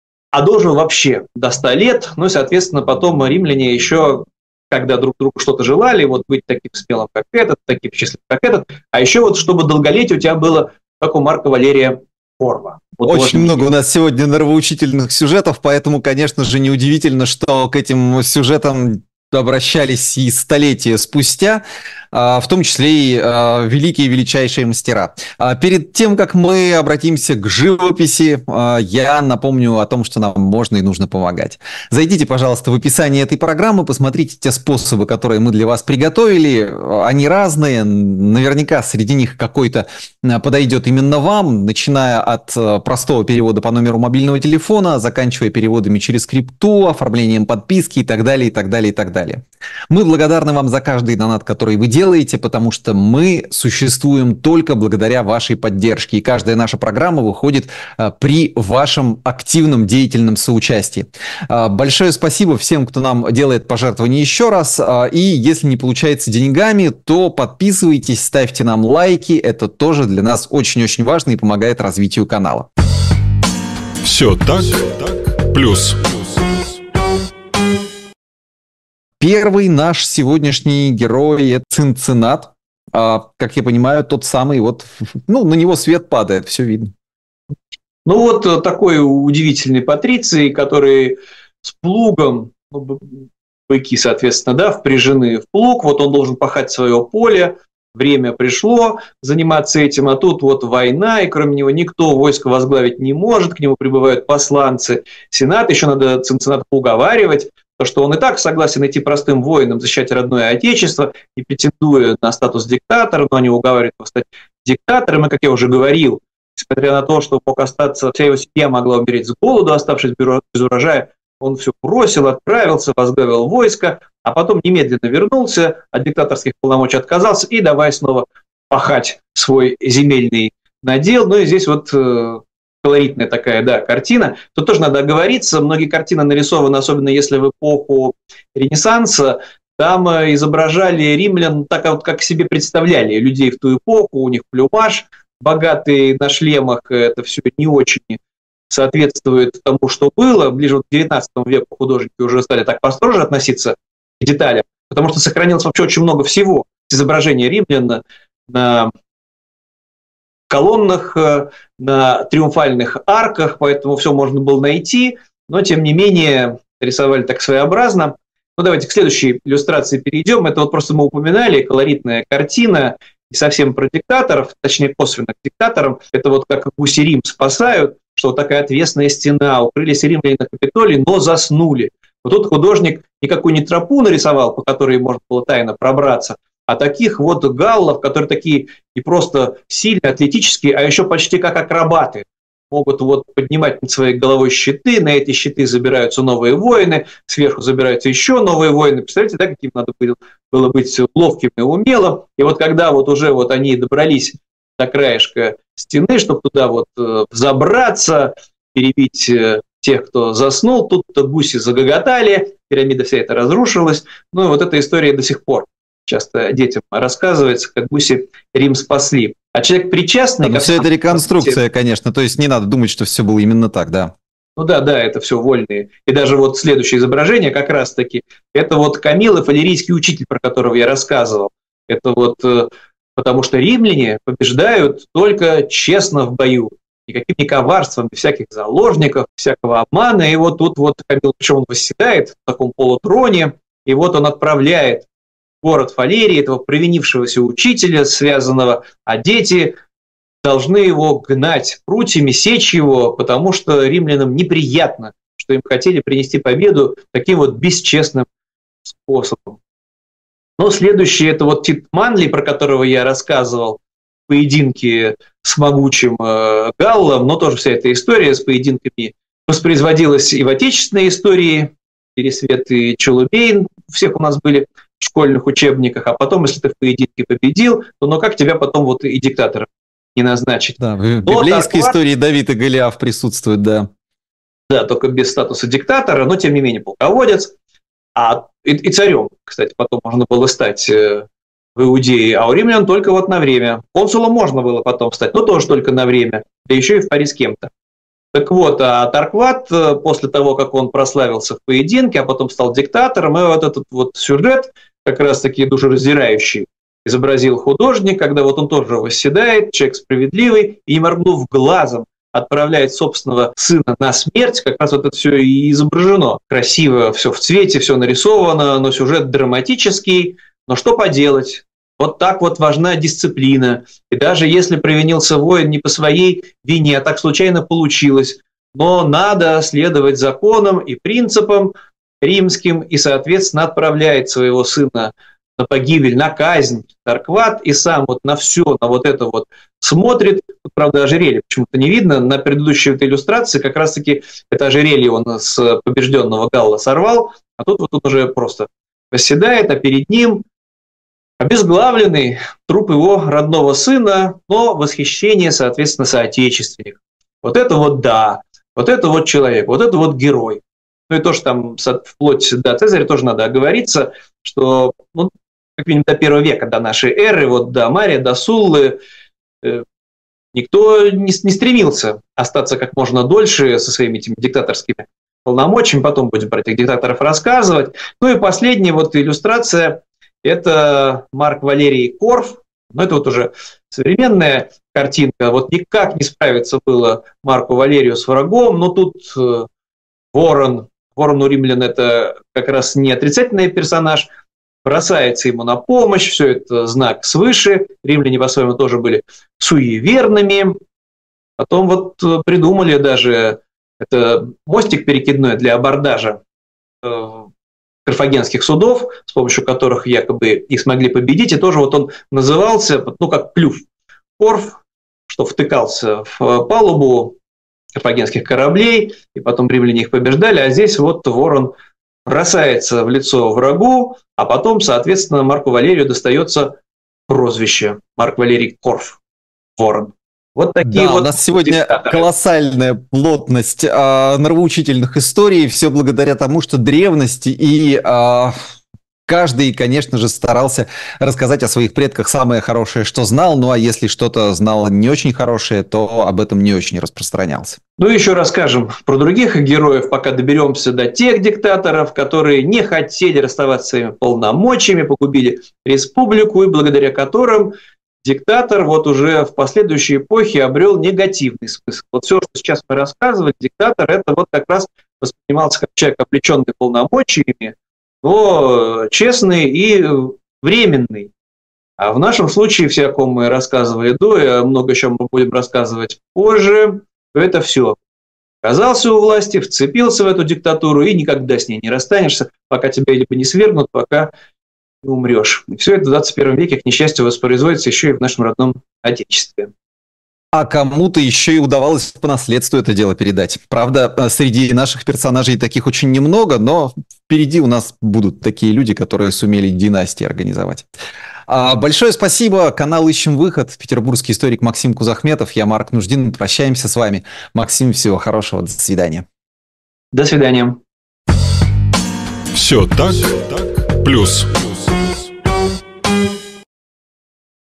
а дожил вообще до ста лет. Ну и, соответственно, потом римляне еще, когда друг другу что-то желали, вот быть таким смелым, как этот, таким счастливым, как этот, а еще вот, чтобы долголетие у тебя было, как у Марка Валерия Корва. Вот очень много у нас сегодня нравоучительных сюжетов, поэтому, конечно же, неудивительно, что к этим сюжетам обращались и столетия спустя, в том числе и великие и величайшие мастера. Перед тем, как мы обратимся к живописи, я напомню о том, что нам можно и нужно помогать. Зайдите, пожалуйста, в описание этой программы, посмотрите те способы, которые мы для вас приготовили. Они разные, наверняка среди них какой-то подойдет именно вам, начиная от простого перевода по номеру мобильного телефона, заканчивая переводами через крипту, оформлением подписки и так далее, и так далее, и так далее. Мы благодарны вам за каждый донат, который вы делаете, потому что мы существуем только благодаря вашей поддержке, и каждая наша программа выходит а, при вашем активном деятельном соучастии. А, большое спасибо всем, кто нам делает пожертвования еще раз, а, и если не получается деньгами, то подписывайтесь, ставьте нам лайки, это тоже для нас очень-очень важно и помогает развитию канала. Все так, так, плюс. Первый наш сегодняшний герой – это Цинциннат. А, как я понимаю, тот самый, вот, ну, на него свет падает, все видно. Ну, вот такой удивительный патриций, который с плугом, ну, быки, соответственно, да, впряжены в плуг, вот он должен пахать свое поле, время пришло заниматься этим, а тут вот война, и кроме него никто войско возглавить не может, к нему прибывают посланцы Сената, еще надо Цинцинната уговаривать, то, что он и так согласен идти простым воинам, защищать родное отечество, и претендуя на статус диктатора, но они уговаривают его стать диктатором, и, как я уже говорил, несмотря на то, что мог остаться, вся его семья могла умереть с голоду, оставшись без урожая, он все бросил, отправился, возглавил войско, а потом немедленно вернулся, от диктаторских полномочий отказался, и давай снова пахать свой земельный надел. Ну и здесь вот колоритная такая, да, картина. Тут тоже надо оговориться, многие картины нарисованы, особенно если в эпоху Ренессанса, там изображали римлян так, вот, как себе представляли людей в ту эпоху, у них плюмаж богатый на шлемах, это все не очень соответствует тому, что было. Ближе вот к девятнадцатому веку художники уже стали так построже относиться к деталям, потому что сохранилось вообще очень много всего. Изображения римлян на колоннах, на триумфальных арках, поэтому все можно было найти, но тем не менее рисовали так своеобразно. Ну, давайте к следующей иллюстрации перейдем. Это вот просто мы упоминали, колоритная картина, и совсем про диктаторов, точнее косвенно к диктаторам. Это вот как гуси Рим спасают, что вот такая отвесная стена, укрылись римляне на Капитолии, но заснули. Вот тут художник никакую не тропу нарисовал, по которой можно было тайно пробраться, а таких вот галлов, которые такие не просто сильные, атлетические, а еще почти как акробаты. Могут вот поднимать над своей головой щиты, на эти щиты забираются новые воины, сверху забираются еще новые воины. Представляете, да, каким надо было, было быть ловким и умелым. И вот когда вот уже вот они добрались до краешка стены, чтобы туда вот взобраться, перебить тех, кто заснул, тут-то гуси загоготали, пирамида вся эта разрушилась. Ну и вот эта история до сих пор часто детям рассказывается, как гуси Рим спасли. А человек причастный... Да, как все сам, это реконструкция, конечно, то есть не надо думать, что все было именно так, да. Ну да, да, это все вольные. И даже вот следующее изображение как раз-таки, это вот Камилов, иллирийский учитель, про которого я рассказывал. Это вот потому что римляне побеждают только честно в бою. Никаким не коварством, без всяких заложников, всякого обмана. И вот тут вот Камил, причем он восседает в таком полутроне, и вот он отправляет в город Фалерий этого провинившегося учителя, связанного, а дети должны его гнать прутьями, сечь его, потому что римлянам неприятно, что им хотели принести победу таким вот бесчестным способом. Но следующее, это вот Тит Манлий, про которого я рассказывал, поединки с могучим э, Галлом, но тоже вся эта история с поединками воспроизводилась и в отечественной истории, Пересвет и Челубейн, у всех у нас были в школьных учебниках, а потом, если ты в поединке победил, то ну как тебя потом вот и диктатором не назначить. Да, в библейской Таркват, истории Давид и Голиаф присутствуют, да. Да, только без статуса диктатора, но тем не менее полководец. А, и, и царем, кстати, потом можно было стать э, в Иудее, а у римлян только вот на время. Консулом можно было потом стать, но тоже только на время, да еще и в паре с кем-то. Так вот, а Таркват, после того, как он прославился в поединке, а потом стал диктатором, и вот этот вот сюжет, как раз-таки душераздирающий, изобразил художник, когда вот он тоже восседает, человек справедливый, и, не моргнув глазом, отправляет собственного сына на смерть, как раз вот это все и изображено. Красиво, все в цвете, все нарисовано, но сюжет драматический. Но что поделать? Вот так вот важна дисциплина. И даже если провинился воин не по своей вине, а так случайно получилось, но надо следовать законам и принципам римским, и, соответственно, отправляет своего сына на погибель, на казнь Таркват, и сам вот на все, на вот это вот смотрит. Тут, правда, ожерелье почему-то не видно. На предыдущей этой иллюстрации как раз-таки это ожерелье он с побежденного Галла сорвал, а тут вот он уже просто восседает, а перед ним обезглавленный труп его родного сына, но восхищение, соответственно, соотечественник. Вот это вот да, вот это вот человек, вот это вот герой. Ну и то, что там вплоть до Цезаря тоже надо оговориться, что ну, как минимум до первого века, до нашей эры, вот до Мария, до Суллы, э, никто не, не стремился остаться как можно дольше со своими этими диктаторскими полномочиями. Потом будем про этих диктаторов рассказывать. Ну и последняя вот иллюстрация – это Марк Валерий Корф. Ну это вот уже современная картинка. Вот никак не справиться было Марку Валерию с врагом, но тут э, Ворон, Ворон у римлян это как раз не отрицательный персонаж, бросается ему на помощь, все это знак свыше. Римляне по-своему тоже были суеверными. Потом вот придумали даже это мостик перекидной для абордажа э, карфагенских судов, с помощью которых якобы и смогли победить. И тоже вот он назывался, ну как клюв, Корф, что втыкался в палубу карфагенских кораблей, и потом римляне их побеждали, а здесь вот Ворон бросается в лицо врагу, а потом, соответственно, Марку Валерию достается прозвище Марк Валерий Корф, Ворон. Вот такие да, вот. У нас сегодня диктаторы. Колоссальная плотность э, нравоучительных историй, все благодаря тому, что древности и э, каждый, конечно же, старался рассказать о своих предках самое хорошее, что знал, ну а если что-то знал не очень хорошее, то об этом не очень распространялся. Ну и еще расскажем про других героев, пока доберемся до тех диктаторов, которые не хотели расставаться с своими полномочиями, погубили республику, и благодаря которым диктатор вот уже в последующей эпохе обрел негативный смысл. Вот все, что сейчас мы рассказываем, диктатор, это вот как раз воспринимался как человек, облеченный полномочиями, но честный и временный. А в нашем случае, все, о ком мы рассказывали до, и много еще мы будем рассказывать позже, то это все. Оказался у власти, вцепился в эту диктатуру и никогда с ней не расстанешься, пока тебя либо не свергнут, пока умрешь. И все это в двадцать первом веке, к несчастью, воспроизводится еще и в нашем родном Отечестве. А кому-то еще и удавалось по наследству это дело передать. Правда, среди наших персонажей таких очень немного, но впереди у нас будут такие люди, которые сумели династии организовать. Большое спасибо. Канал «Ищем выход». Петербургский историк Максим Кузахметов. Я Марк Нуждин. Прощаемся с вами. Максим, всего хорошего. До свидания. До свидания. Все так, плюс.